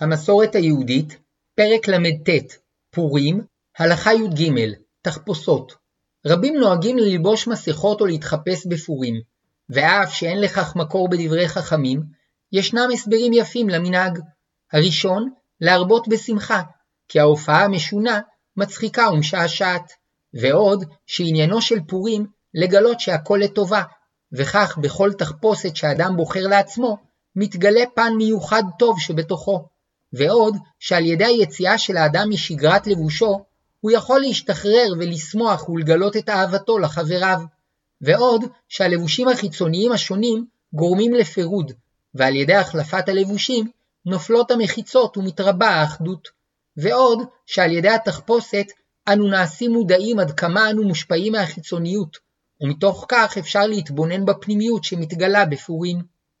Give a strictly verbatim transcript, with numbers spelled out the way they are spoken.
המסורת היהודית, פרק למ"ט, פורים, הלכה י"ג, תחפושות. רבים נוהגים ללבוש מסכות או להתחפש בפורים, ואף שאין לכך מקור בדברי חכמים, ישנם הסברים יפים למנהג. הראשון, להרבות בשמחה, כי ההופעה המשונה מצחיקה ומשעשעת, ועוד שעניינו של פורים לגלות שהכל לטובה, וכך בכל תחפושת שאדם בוחר לעצמו, מתגלה פן מיוחד טוב שבתוכו. ועוד שעל ידי היציאה של האדם משגרת לבושו, הוא יכול להשתחרר ולשמוח ולגלות את אהבתו לחבריו. ועוד שהלבושים החיצוניים השונים גורמים לפירוד, ועל ידי החלפת הלבושים נופלות המחיצות ומתרבה האחדות. ועוד שעל ידי התחפושת אנו נעשים מודעים עד כמה אנו מושפעים מהחיצוניות, ומתוך כך אפשר להתבונן בפנימיות שמתגלה בפורים.